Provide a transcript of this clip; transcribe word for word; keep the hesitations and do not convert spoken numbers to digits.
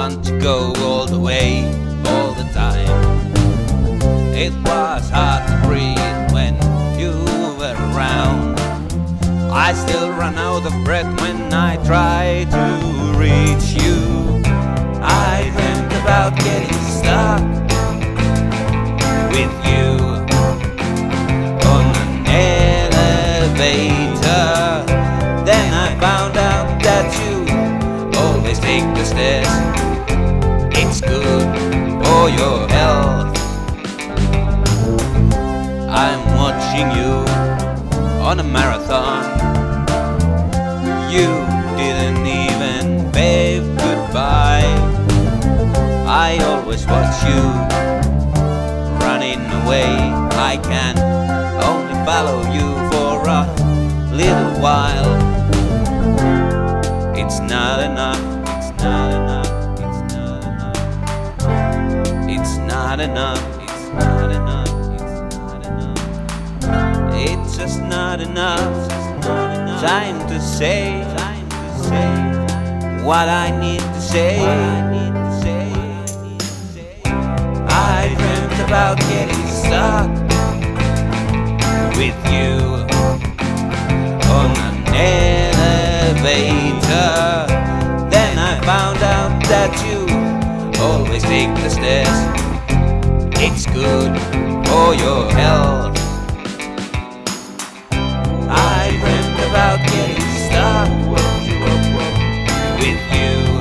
want to go all the way, all the time. It was hard to breathe when you were around. I still run out of breath when I try to reach you. I dreamt about getting stuck with you on an elevator. Then I found out that you always take the stairs. It's good for your health. I'm watching you on a marathon. You didn't even wave goodbye. I always watch you running away. I can only follow you for a little while. It's not enough. It's not enough. It's not enough. It's not enough. It's not enough. It's just not enough. Time to say what I need to say. I dreamt about getting stuck with you on an elevator. Then I found out that you always take the stairs. It's good for your health. I dreamt about getting stuck with you